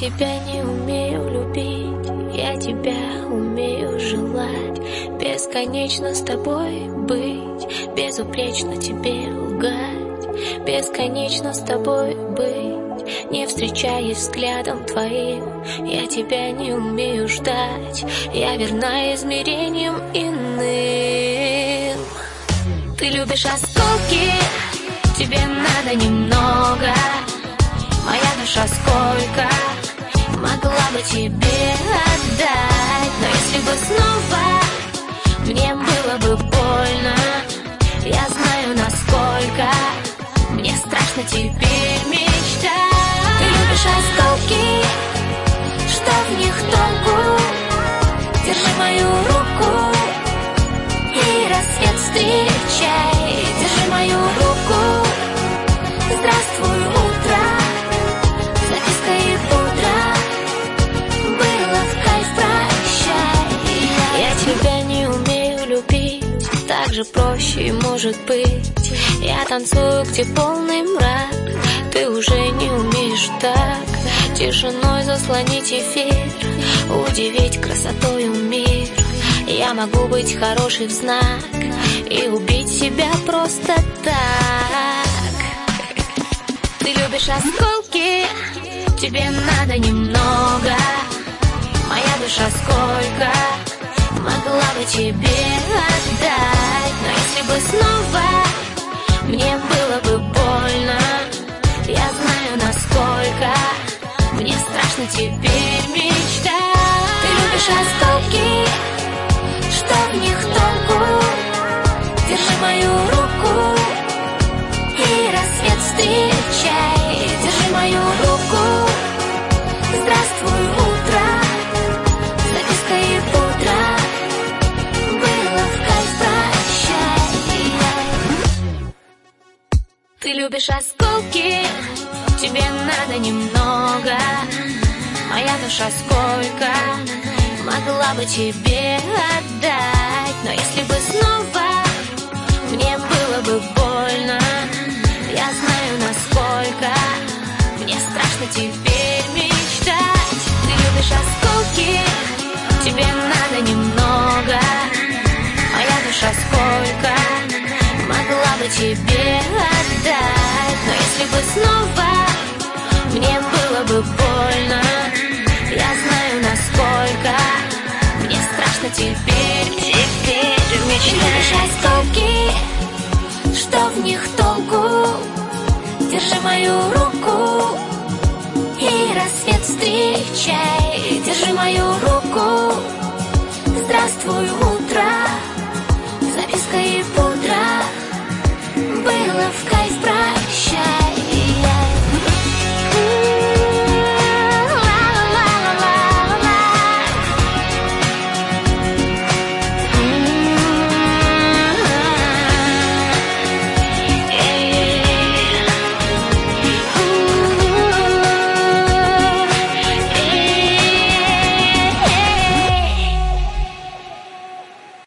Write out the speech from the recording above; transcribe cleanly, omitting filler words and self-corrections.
тебя не умею любить, я тебя умею желать. Бесконечно с тобой быть, безупречно тебе лгать. Бесконечно с тобой быть, не встречаясь взглядом твоим. Я тебя не умею ждать, я верна измерениям иным. Ты любишь осколки, тебе надо немного. Моя душа сколько могла бы тебе отдать, но если бы снова мне было бы больно, я знаю, насколько мне страшно теперь мечтать. Ты любишь осколки, что в них толку? Держи мою руку и рассвет встречай. Держи мою руку, здравствуй, утро, записка и пудра, было в кайф, прощай. Я тебя не умею любить, так же проще может быть. Я танцую, где полный мрак, ты уже не умеешь так тишиной заслонить эфир, удивить красотою мир. Я могу быть хорошей в знак и убить себя просто так. Ты любишь осколки, тебе надо немного. Моя душа сколько могла бы тебе отдать, но если бы снова мне было бы больно, я знаю, насколько мне страшно теперь мечтать. Ты любишь осколки, что в них толку? Держи мою руку и рассвет встречай. Держи мою руку, здравствуй, утро, записка и пудра, было в кайф, прощай. Ты любишь осколки, тебе надо немного. Моя душа сколько могла бы тебе отдать, но если бы снова мне было бы больно, я знаю, насколько мне страшно теперь мечтать. Ты любишь осколки, тебе надо немного. Моя душа сколько могла бы тебе отдать, но если бы снова мне было бы больно, я знаю, насколько мне страшно теперь мечтать. Любишь осколки, что в них толку? Держи мою руку и рассвет встречай. Держи мою руку, здравствуй,